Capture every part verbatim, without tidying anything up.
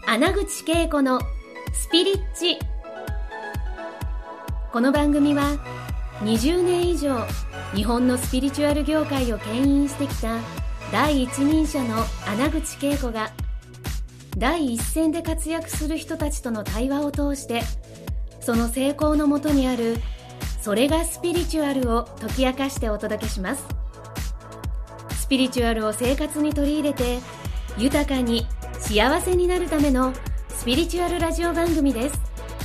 穴口恵子のスピリッチ。この番組はにじゅうねん以上日本のスピリチュアル業界を牽引してきた第一人者の穴口恵子が第一線で活躍する人たちとの対話を通して、その成功のもとにあるそれがスピリチュアルを解き明かしてお届けします。スピリチュアルを生活に取り入れて豊かに幸せになるためのスピリチュアルラジオ番組です。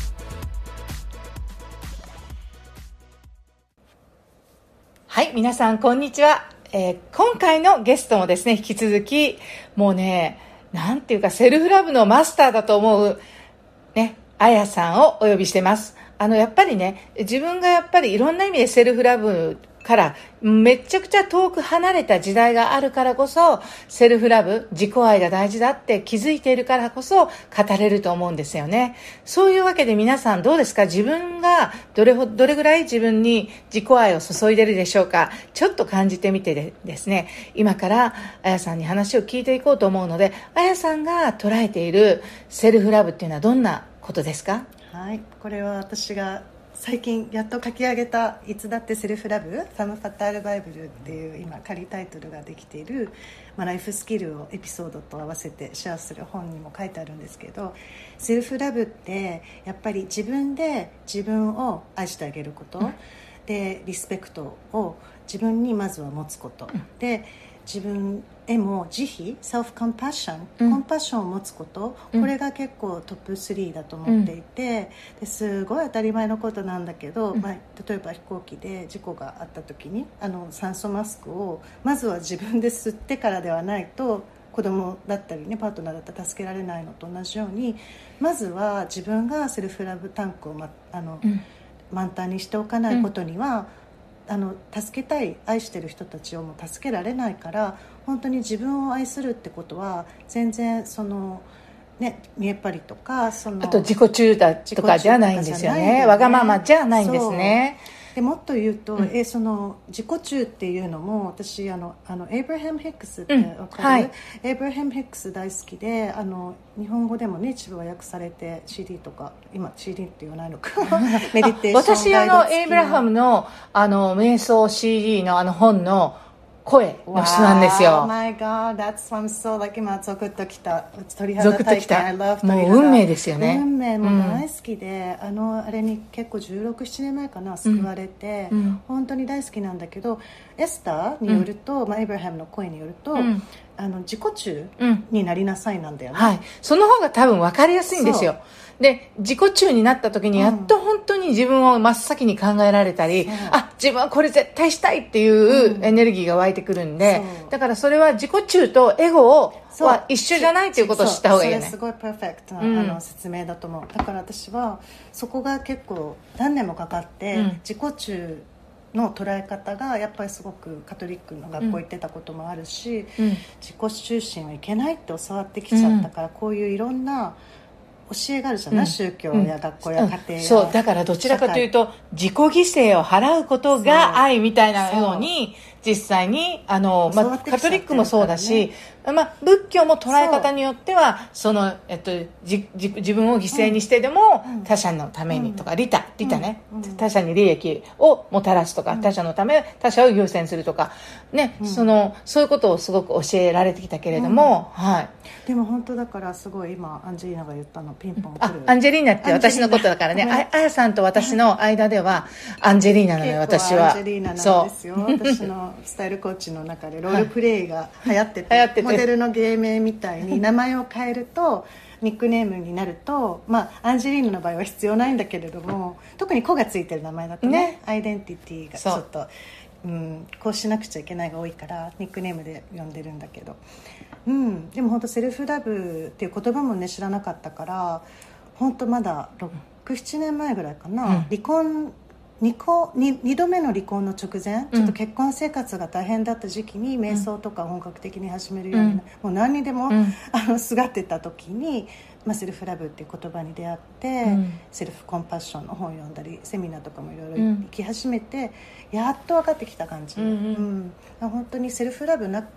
はい、皆さんこんにちは、えー、今回のゲストもですね、引き続きもうね、なんていうかセルフラブのマスターだと思うね、あやさんをお呼びしてます。あのやっぱりね、自分がやっぱりいろんな意味でセルフラブからめちゃくちゃ遠く離れた時代があるからこそ、セルフラブ、自己愛が大事だって気づいているからこそ語れると思うんですよね。そういうわけで皆さんどうですか？自分がどれほどれぐらい自分に自己愛を注いでいるでしょうか？ちょっと感じてみてでですね、今からあやさんに話を聞いていこうと思うので、あやさんが捉えているセルフラブっていうのはどんなことですか？ はい、これは私が最近やっと書き上げたいつだってセルフラブファム・ファタール・バイブルっていう今仮タイトルができている、まあ、ライフスキルをエピソードと合わせてシェアする本にも書いてあるんですけど、セルフラブってやっぱり自分で自分を愛してあげること、うん、でリスペクトを自分にまずは持つこと、うん、で自分へも慈悲、セルフコンパッション、うん、コンパッションを持つこと、うん、これが結構トップスリーだと思っていて、うん、ですごい当たり前のことなんだけど、うん、まあ、例えば飛行機で事故があった時にあの酸素マスクをまずは自分で吸ってからではないと子供だったりね、パートナーだったら助けられないのと同じように、まずは自分がセルフラブタンクを、ま、あの、うん、満タンにしておかないことには、うん、あの助けたい、愛してる人たちをも助けられないから、本当に自分を愛するってことは全然そのね、見えっ張りとかそのあと自己中だとかじゃないんですよね。わがままじゃないんですね。 でもっと言うと、うん、えその自己中っていうのも私あのあのエイブラハム・ヒックスってわかる、うん、はい、エイブラハム・ヒックス大好きで、あの日本語でもね一部和訳されて シーディー とか、今 シーディー って言わないのかメディテーション私あのエイブラハムのあの瞑想 シーディー のあの本の声の人なんですよ。 Oh my god, that's I'm so like 今ゾクッときた、鳥肌体験 I love もう運命ですよね。 運命も大好きで、うん、あのあれに結構じゅうろく、ななねんまえかな救われて、うん、本当に大好きなんだけど、エスターによると、うん、まあ、エイブラハムの声によると、うん、あの自己中になりなさいなんだよね、 うん、はい、その方が多分分かりやすいんですよ。で自己中になった時にやっと本当に自分を真っ先に考えられたり、うん、あ、自分はこれ絶対したいっていうエネルギーが湧いてくるんで、うん、だからそれは自己中とエゴをは一緒じゃないということを知った方がいいよね。 それすごいパーフェクトな、うん、あの説明だと思う。だから私はそこが結構何年もかかって、うん、自己中の捉え方がやっぱりすごくカトリックの学校行ってたこともあるし、うん、自己中心はいけないって教わってきちゃったから、うん、こういういろんな教えがあるじゃない、うん、宗教や学校や家庭や、うん、 そうだからどちらかというと自己犠牲を払うことが愛みたいなように実際にあの、まあ、カトリックもそうだし、まあ、仏教も捉え方によってはその、えっと、じじ自分を犠牲にしてでも、うん、他者のためにとか、うん、利他利他ね、うん、他者に利益をもたらすとか、うん、他者のため他者を優先するとか、ね、うん、そのそういうことをすごく教えられてきたけれども、うん、はい、 でも本当だからすごい今アンジェリーナが言ったのピンポン来る。 あ、アンジェリーナって私のことだからね、あ, あやさんと私の間ではアンジェリーナなのよ。私はアンジェリーナなんですよ。私のスタイルコーチの中でロールプレイが流行ってて、はい、モデルの芸名みたいに名前を変えるとニックネームになると、まあ、アンジェリーナの場合は必要ないんだけれども、特に子がついてる名前だと ね, ねアイデンティティがちょっとう、うん、こうしなくちゃいけないが多いからニックネームで呼んでるんだけど、うん、でも本当セルフラブっていう言葉もね知らなかったから、本当まだろく、ななねんまえぐらいかな、うん、離婚2, 個 2, 2度目の離婚の直前、ちょっと結婚生活が大変だった時期に瞑想とか本格的に始めるように、うん、もう何にでも、うん、あのすがってた時に、まあ、セルフラブっていう言葉に出会って、うん、セルフコンパッションの本を読んだりセミナーとかもいろいろ行き始めて、うん、やっと分かってきた感じ、うんうんうん、本当にセルフラブな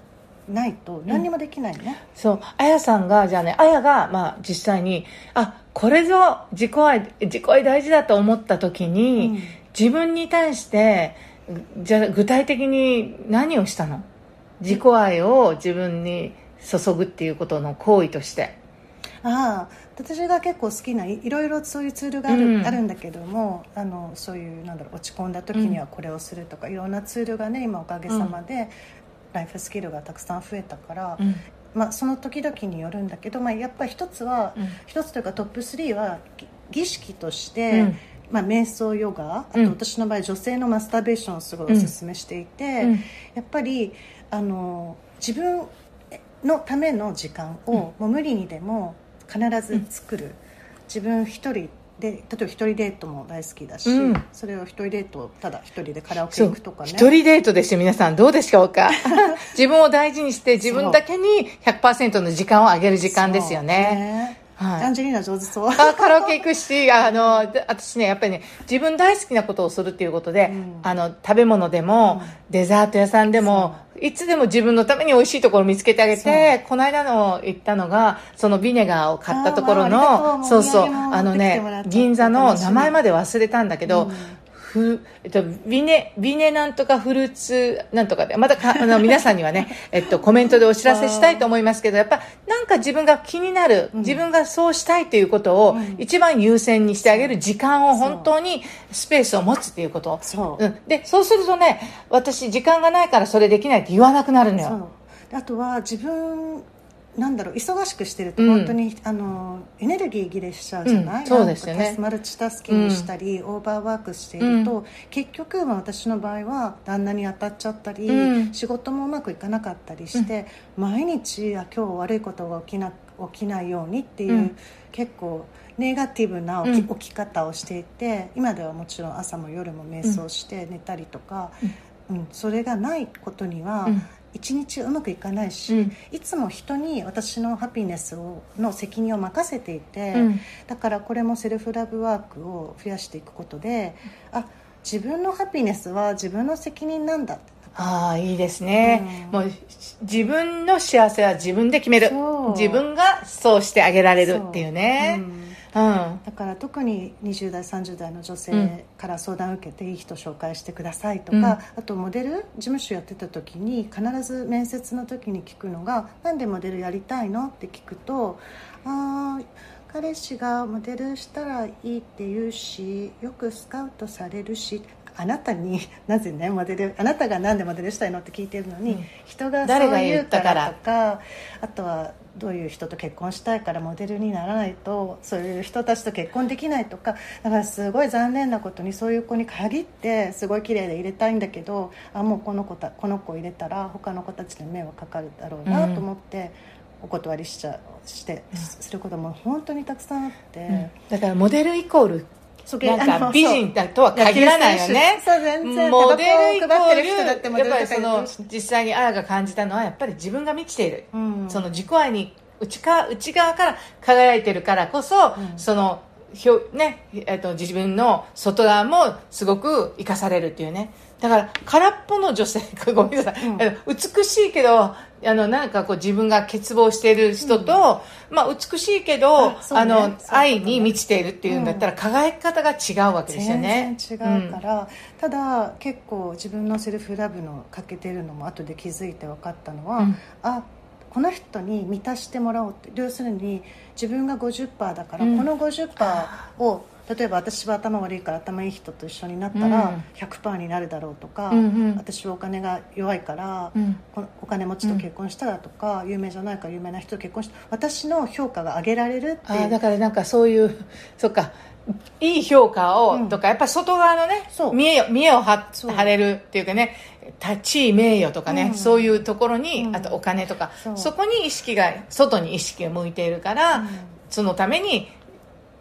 ないと何にもできないね、うん、 そうあやさんがじゃあねあやが、まあ、実際にあこれぞ自己愛自己愛大事だと思った時に、うん、自分に対してじゃあ具体的に何をしたの？自己愛を自分に注ぐっていうことの行為として。 ああ私が結構好きないいろいろそういうツールがある、うん、あるんだけどもあのそういうなんだろう落ち込んだ時にはこれをするとか、うん、いろんなツールがね今おかげさまで、うん、ライフスキルがたくさん増えたから、うんまあ、その時々によるんだけど、まあ、やっぱり一つは、うん、一つというかトップスリーは儀式として、うんまあ、瞑想ヨガあと私の場合、うん、女性のマスターベーションをすごいお勧めしていて、うん、やっぱりあの自分のための時間を、うん、もう無理にでも必ず作る、うん、自分一人で例えば一人デートも大好きだし、うん、それを一人デートをただ一人でカラオケ行くとかね一人デートですよ皆さんどうでしょうか自分を大事にして自分だけに ひゃくパーセント の時間をあげる時間ですよねはい、 アンジェリーナ上手そうあカラオケ行くしあの私ねやっぱりね自分大好きなことをするっていうことで、うん、あの食べ物でも、うん、デザート屋さんでもいつでも自分のために美味しいところを見つけてあげてこの間の行ったのがそのビネガーを買ったところのそうそうあのね銀座の名前まで忘れたんだけど、うんふえっと、ビネ、ビネなんとかフルーツなんとかでまたかあの皆さんにはね、えっと、コメントでお知らせしたいと思いますけどやっぱなんか自分が気になる、うん、自分がそうしたいということを一番優先にしてあげる時間を本当にスペースを持つっていうことそう、うん、でそうするとね私時間がないからそれできないって言わなくなるのよそうあとは自分なんだろう忙しくしてると本当に、うん、あのエネルギー切れしちゃうじゃない、うん、 そうですよねマルチタスキングしたり、うん、オーバーワークしていると、うん、結局は私の場合は旦那に当たっちゃったり、うん、仕事もうまくいかなかったりして、うん、毎日あ今日悪いことが起きな、起きないようにっていう、うん、結構ネガティブな起き、うん、起き方をしていて今ではもちろん朝も夜も瞑想して寝たりとか、うんうん、それがないことには、うん一日うまくいかないし、うん、いつも人に私のハピネスをの責任を任せていて、うん、だからこれもセルフラブワークを増やしていくことであ自分のハピネスは自分の責任なんだああいいですね、うん、もう自分の幸せは自分で決める自分がそうしてあげられるっていうねうん、 だから特ににじゅう代さんじゅう代の女性から相談を受けていい人紹介してくださいとか、うん、あとモデル事務所やってた時に必ず面接の時に聞くのがなんでモデルやりたいのって聞くとあ彼氏がモデルしたらいいって言うしよくスカウトされるしあなたになぜねモデルあなたがなんでモデルしたいのって聞いてるのに、うん、人がそう言うからとかあとはどういう人と結婚したいからモデルにならないとそういう人たちと結婚できないとかだからすごい残念なことにそういう子に限ってすごい綺麗で入れたいんだけどあもうこの子たこの子入れたら他の子たちに迷惑かかるだろうなと思って、うん、お断りしちゃして、うん、することも本当にたくさんあって、うん、 だからモデルイコールなんか美人だとは限らないよね。 そう全然モデルイコールやっぱりその実際にあやが感じたのはやっぱり自分が満ちている、うん、その自己愛に内か内側から輝いてるからこそ、うん、そのひょ、ねえっと、自分の外側もすごく生かされるっていうねだから空っぽの女性ごめんなさい、うん、美しいけどあのなんかこう自分が欠乏している人と、うんまあ、美しいけどあ、ね、あの、ね、愛に満ちているっていうんだったら、うん、輝き方が違うわけですよね全然違うから、うん、ただ結構自分のセルフラブの欠けてるのも後で気づいて分かったのは、うん、あこの人に満たしてもらおうって要するに自分が ごじゅっパーセント だから、うん、この ごじゅっパーセント を例えば私は頭悪いから頭いい人と一緒になったら ひゃくパーセント になるだろうとか、うんうん、私はお金が弱いから、うん、お金持ちと結婚したらとか、うん、有名じゃないから有名な人と結婚したら私の評価が上げられるっていうあだからなんかそういうそっかいい評価を、うん、とかやっぱり外側のね見栄見栄を張れるっていうかね地位名誉とかね、うん、そういうところに、うん、あとお金とか そ, そこに意識が外に意識が向いているから、うん、そのために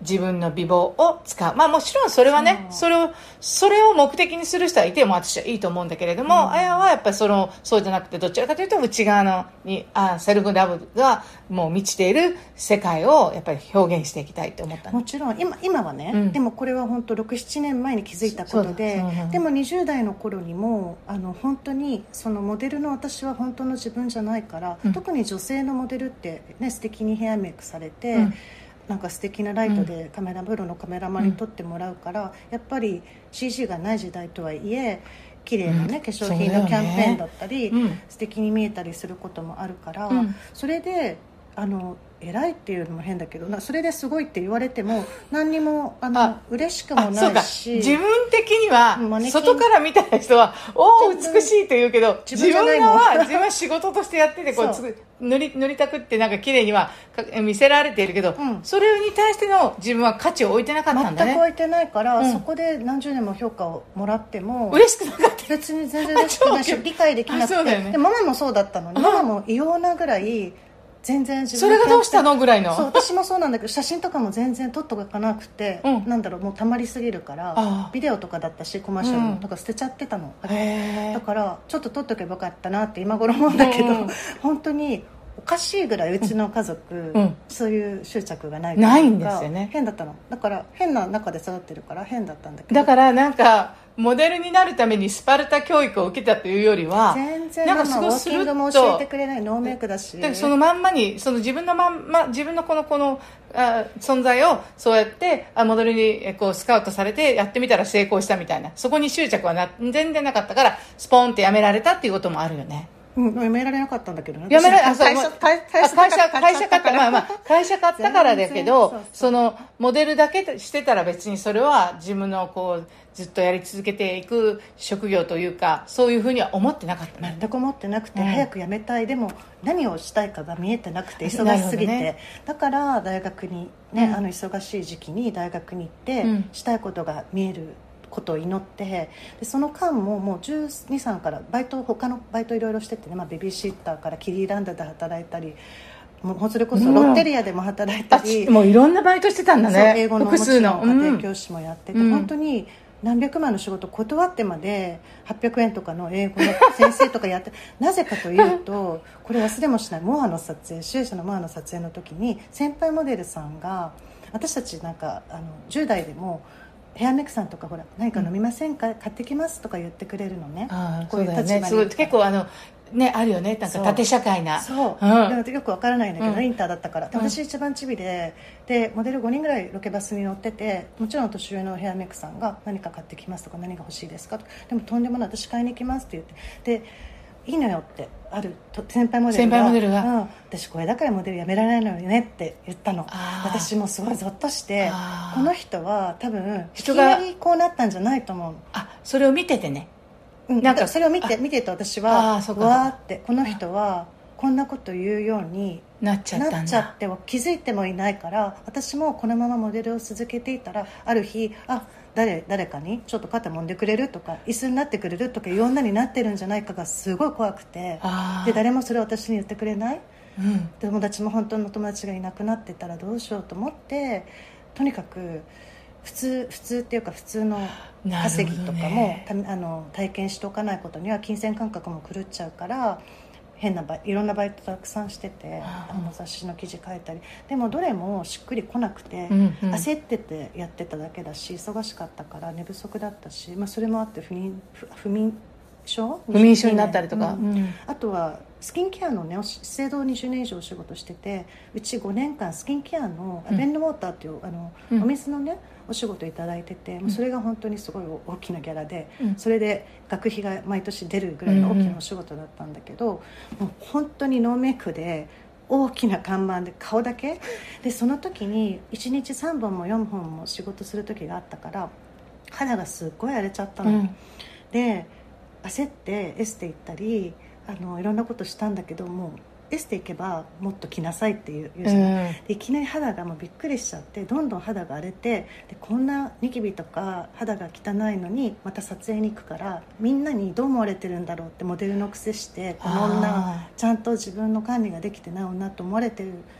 自分の美貌を使う。まあもちろんそれはね、それを、それを目的にする人はいても私はいいと思うんだけれども、うん、あやはやっぱりその、そうじゃなくてどちらかというと内側のに、あセルフラブがもう満ちている世界をやっぱり表現していきたいと思ったの。 もちろん、今、今はね、うん、でもこれは本当ろく、ななねんまえに気づいたことで、うんうん、でもにじゅう代の頃にも、あの、本当にそのモデルの私は本当の自分じゃないから、うん、特に女性のモデルってね、素敵にヘアメイクされて、うんなんか素敵なライトでカメラプロのカメラマンに撮ってもらうから、うん、やっぱり シージー がない時代とはいえ綺麗なね、うん、化粧品のキャンペーンだったり、うん、素敵に見えたりすることもあるから、うん、それであの偉いっていうのも変だけどな、それですごいって言われても何にもあのあ嬉しくもないし、 自分的には外から見た人はおお美しいと言うけど、自分は自分は仕事としてやっててこうつ塗り塗りたくってなんか綺麗には見せられているけど、うん、それに対しての自分は価値を置いてなかったんだね。 全く置いてないから、うん、そこで何十年も評価をもらっても嬉しくなかった。 別に全然嬉しくないし理解できなくて、ね、でママもそうだったのに、ママも異様なぐらい全然自分それがどうしたのぐらいの。 そう、私もそうなんだけど写真とかも全然撮っとかなくて、うん、なんだろうもうたまりすぎるからビデオとかだったしコマーシャルとか捨てちゃってたの、うん、だからちょっと撮っとけばよかったなって今頃思うんだけど、うん、本当におかしいぐらいうちの家族、うん、そういう執着がないないんですよね。 変だったの。だから変な中で育ってるから変だったんだけど、 だからなんかモデルになるためにスパルタ教育を受けたというよりは全然なんかすごいスルッとウォーキングも教えてくれない、ノーメイクだし、 そのまんまにその自分のまんま自分のこのこのあ存在をそうやってあモデルにこうスカウトされてやってみたら成功したみたいな、そこに執着はな全然なかったからスポーンってやめられたっていうこともあるよね。 うん、やめられなかったんだけどね。 やめられあ会社会社会社会社買ったまあまあ会社買ったからだけど、そうそうそのモデルだけしてたら別にそれは自分のこうずっとやり続けていく職業というかそういうふうには思ってなかった、ね、 全く思ってなくて、うん、早く辞めたい。でも何をしたいかが見えてなくて忙しすぎて、ね、だから大学にね、うん、あの忙しい時期に大学に行って、うん、したいことが見えることを祈って、でその間ももうじゅうに、さんからバイト他のバイトいろいろしててね、まあ、ベビーシッターからキリーランドで働いたり、もうそれこそロッテリアでも働いたり、 うん、もういろんなバイトしてたんだね。 英語のもちろん家庭教師もやってて、うん、本当に何百万の仕事断ってまではっぴゃくえんとかの英語の先生とかやってなぜかというとこれ忘れもしない、モアの撮影主演者のモアの撮影の時に先輩モデルさんが私たちなんかあのじゅう代でもヘアメイクさんとかほら何か飲みませんか、うん、買ってきますとか言ってくれるのね。 あこういう立場に、ね、すごい結構あのねあるよね、なんか縦社会な。 そう、うん、よくわからないんだけど、うん、インターだったから。で私一番チビで、でモデルごにんぐらいロケバスに乗ってて、もちろん年上のヘアメイクさんが何か買ってきますとか何が欲しいですかとか、でもとんでもない私買いに行きますって言ってでいいのよってある先輩モデルが、先輩モデルが、うん、私これだからモデルやめられないのよねって言ったの。私もすごいゾッとして、この人は多分人がいきなりこうなったんじゃないと思う。 あそれを見ててね、 うん、なんかそれを見て見てて私はわーってこの人はこんなこと言うようになっちゃったんだ、 なっちゃって気づいてもいないから、私もこのままモデルを続けていたらある日あ誰, 誰かにちょっと肩揉んでくれるとか椅子になってくれるとかいう女になってるんじゃないかがすごい怖くて、で誰もそれを私に言ってくれない、うん、友達も本当の友達がいなくなってたらどうしようと思って、とにかく普通普通っていうか普通の稼ぎとかも、ね、あの体験しておかないことには金銭感覚も狂っちゃうから、変なバイいろんなバイトたくさんしてて、あの雑誌の記事書いたり、でもどれもしっくりこなくて、うんうん、焦っててやってただけだし忙しかったから寝不足だったし、まあ、それもあって不妊不眠症不眠症になったりとか、 うんうん、あとはスキンケアのね資生堂にじゅうねん以上お仕事してて、うちごねんかんスキンケアの、うん、ベンドウォーターっていうあの、うん、お水のねお仕事いただいてて、うん、それが本当にすごい大きなギャラで、うん、それで学費が毎年出るぐらいの大きなお仕事だったんだけど、うんうん、もう本当にノーメイクで大きな看板で顔だけで、その時にいちにちさんぼんもよんほんも仕事する時があったから肌がすっごい荒れちゃったの、うん、で焦ってエステ行ったりあのいろんなことしたんだけども、エステ行けばもっと着なさいっていう言うじゃない、うん、でいきなり肌がもうびっくりしちゃって、どんどん肌が荒れて、でこんなニキビとか肌が汚いのにまた撮影に行くからみんなにどう思われてるんだろうって、モデルの癖してこの女ちゃんと自分の管理ができてない女と思われてる。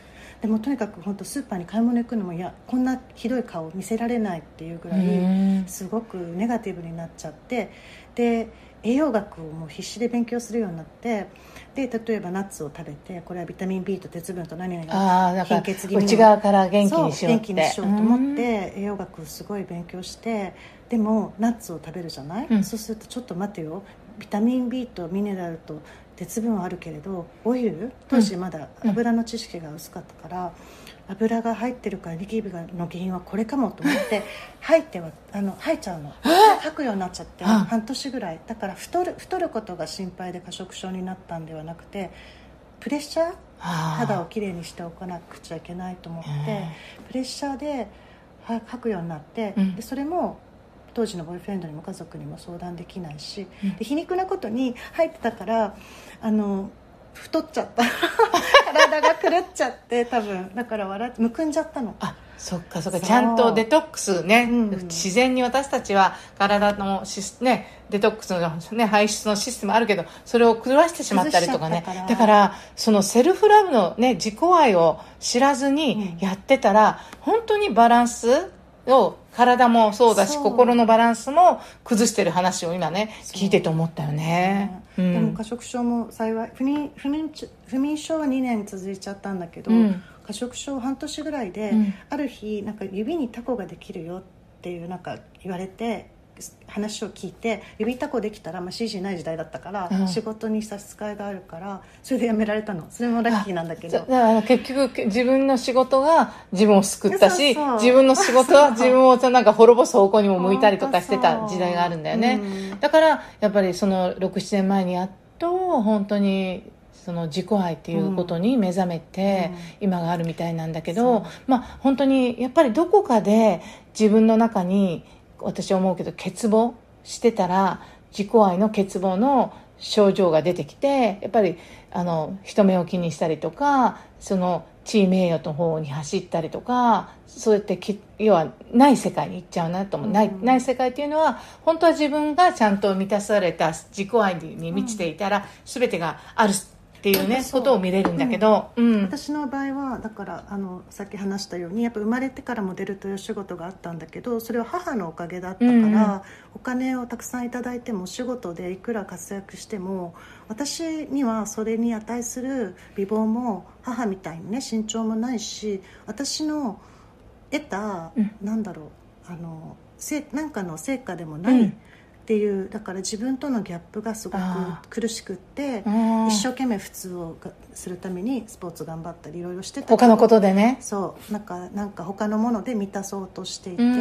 でもとにかく本当スーパーに買い物行くのもいやこんなひどい顔見せられないっていうぐらいすごくネガティブになっちゃって、で栄養学をもう必死で勉強するようになって、で例えばナッツを食べてこれはビタミン B と鉄分と何々が貧血気味の内側から元気にしようって元気にしようと思って栄養学をすごい勉強して、でもナッツを食べるじゃない、うん、そうするとちょっと待てよ、ビタミン B とミネラルと鉄分はあるけれどオイル、当時まだ油の知識が薄かったから、うん油が入ってるからニキビの原因はこれかもと思って吐いてはあの吐いちゃうの、吐くようになっちゃって半年ぐらいだから太る太ることが心配で過食症になったんではなくて、プレッシャー肌をきれいにしておかなくちゃいけないと思ってプレッシャーで吐くようになって、うん、でそれも当時のボーイフレンドにも家族にも相談できないし、うん、で皮肉なことに入ってたからあの太っちゃった体が狂っちゃって多分だから笑むくんじゃったの。 あ、そっかそっか、ちゃんとデトックスね、うん、自然に私たちは体のシス、ね、デトックスの、ね、排出のシステムあるけどそれを狂わしてしまったりとかね、だからそのセルフラブの、ね、自己愛を知らずにやってたら、うん、本当にバランスを体もそうだし心のバランスも崩してる話を今ね聞いてて思ったよね、 うん、でも過食症も幸い不妊、不妊、不眠症はにねん続いちゃったんだけど、うん、過食症半年ぐらいで、うん、ある日なんか指にタコができるよっていうなんか言われて話を聞いて、指タコできたら、まあ、シージー ない時代だったから、うん、仕事に差し支えがあるからそれで辞められたの。それもラッキーなんだけど、だから結局自分の仕事が自分を救ったし、そうそう自分の仕事は自分をなんか滅ぼす方向にも向いたりとかしてた時代があるんだよね、うん、だからやっぱりそのろく、ななねんまえにやっと本当にその自己愛っていうことに目覚めて今があるみたいなんだけど、うん、まあ本当にやっぱりどこかで自分の中に私は思うけど欠乏してたら自己愛の欠乏の症状が出てきて、やっぱりあの人目を気にしたりとかその地位名誉の方に走ったりとか、そうやって要はない世界に行っちゃうなと思う、うん、ない、ない世界っていうのは本当は自分がちゃんと満たされた自己愛に満ちていたら、うん、全てがあるっていうねことを見れるんだけど、 うんうん、私の場合はだからあのさっき話したようにやっぱ生まれてからモデルという仕事があったんだけど、それは母のおかげだったから、うん、お金をたくさんいただいてもお仕事でいくら活躍しても私にはそれに値する美貌も母みたいにね身長もないし、私の得た、うん、なんだろうあのせなんかの成果でもない、うんっていうだから自分とのギャップがすごく苦しくって一生懸命普通をするためにスポーツ頑張ったりいろいろしてたけど他のことでねそうなんかなんか他のもので満たそうとしていて、うん、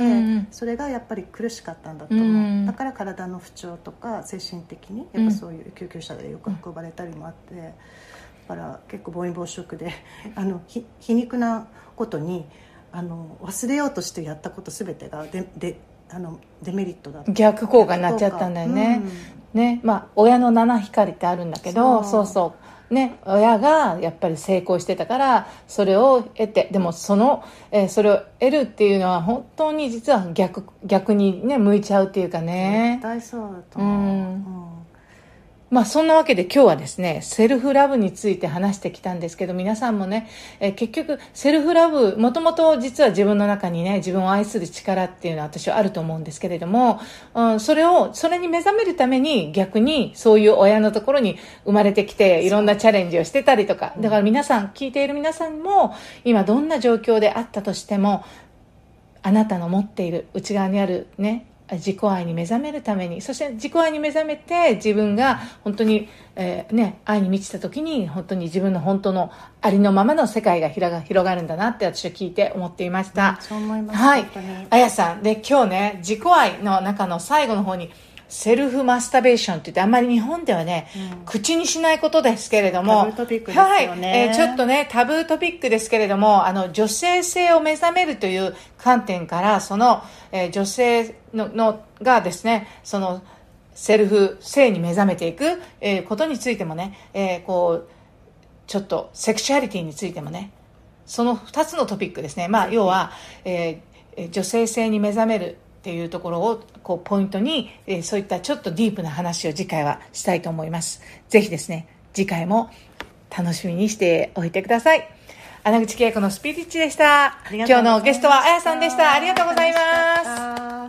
それがやっぱり苦しかったんだと思う、うん、だから体の不調とか精神的にやっぱそういう救急車でよく運ばれたりもあって、うん、だから結構暴飲暴食であのひ皮肉なことにあの忘れようとしてやったこと全てがでであのデメリットだった逆効果になっちゃったんだよね、うん、ね、まあ親の七光ってあるんだけど、そうそうそうね、親がやっぱり成功してたからそれを得て、でもその、えー、それを得るっていうのは本当に実は逆逆にね向いちゃうっていうかね、 絶対そうだと思う、うんうんまあそんなわけで今日はですねセルフラブについて話してきたんですけど、皆さんもね、えー、結局セルフラブもともと実は自分の中にね自分を愛する力っていうのは私はあると思うんですけれども、うん、それをそれに目覚めるために逆にそういう親のところに生まれてきていろんなチャレンジをしてたりとか、だから皆さん聞いている皆さんも今どんな状況であったとしてもあなたの持っている内側にあるね自己愛に目覚めるために、そして自己愛に目覚めて自分が本当に、えーね、愛に満ちた時に本当に自分の本当のありのままの世界が広が、広がるんだなって私は聞いて思っていました、 うん、そう思います。 はい、あやさんで今日ね自己愛の中の最後の方にセルフマスタベーションって言ってあんまり日本ではね、うん、口にしないことですけれどもタブートピックですよね、 はいえー、ちょっとねタブートピックですけれども、あの女性性を目覚めるという観点からその、えー、女性 の, のがですねそのセルフ性に目覚めていく、えー、ことについてもね、えー、こうちょっとセクシュアリティについてもねそのふたつのトピックですね、まあ、要は、えー、女性性に目覚めるっていうところをこうポイントに、えー、そういったちょっとディープな話を次回はしたいと思います。ぜひですね次回も楽しみにしておいてください。 穴口恵子のスピリッチでした。今日のゲストはあやさんでした。ありがとうございます。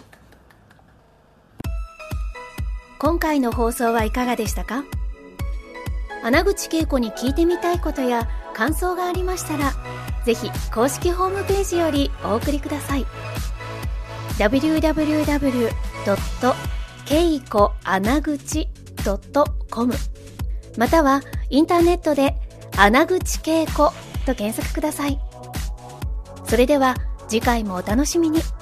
今回の放送はいかがでしたか？穴口恵子に聞いてみたいことや感想がありましたら、ぜひ公式ホームページよりお送りください。ダブリューダブリューダブリュードットケイコアナグチドットコム またはインターネットで穴口恵子と検索ください。それでは次回もお楽しみに。